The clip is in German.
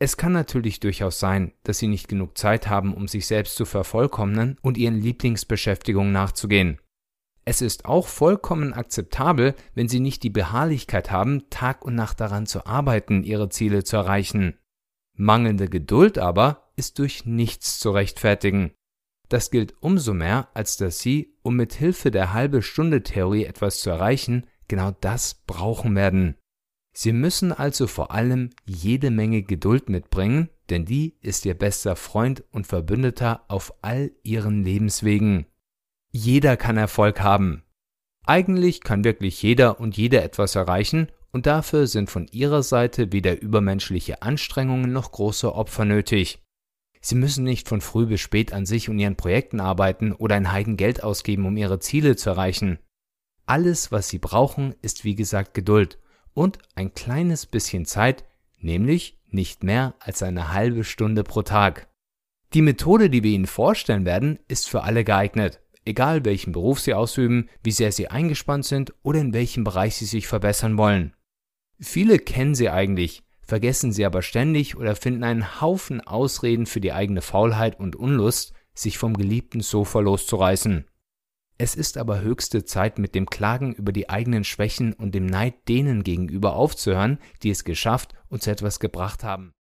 Es kann natürlich durchaus sein, dass Sie nicht genug Zeit haben, um sich selbst zu vervollkommnen und Ihren Lieblingsbeschäftigungen nachzugehen. Es ist auch vollkommen akzeptabel, wenn Sie nicht die Beharrlichkeit haben, Tag und Nacht daran zu arbeiten, Ihre Ziele zu erreichen. Mangelnde Geduld aber ist durch nichts zu rechtfertigen. Das gilt umso mehr, als dass Sie, um mit Hilfe der Halbe-Stunde-Theorie etwas zu erreichen, genau das brauchen werden. Sie müssen also vor allem jede Menge Geduld mitbringen, denn die ist Ihr bester Freund und Verbündeter auf all Ihren Lebenswegen. Jeder kann Erfolg haben. Eigentlich kann wirklich jeder und jede etwas erreichen und dafür sind von Ihrer Seite weder übermenschliche Anstrengungen noch große Opfer nötig. Sie müssen nicht von früh bis spät an sich und Ihren Projekten arbeiten oder ein Heidengeld ausgeben, um Ihre Ziele zu erreichen. Alles, was Sie brauchen, ist wie gesagt Geduld und ein kleines bisschen Zeit, nämlich nicht mehr als eine halbe Stunde pro Tag. Die Methode, die wir Ihnen vorstellen werden, ist für alle geeignet. Egal welchen Beruf Sie ausüben, wie sehr Sie eingespannt sind oder in welchem Bereich Sie sich verbessern wollen. Viele kennen sie eigentlich, vergessen sie aber ständig oder finden einen Haufen Ausreden für die eigene Faulheit und Unlust, sich vom geliebten Sofa loszureißen. Es ist aber höchste Zeit, mit dem Klagen über die eigenen Schwächen und dem Neid denen gegenüber aufzuhören, die es geschafft und zu etwas gebracht haben.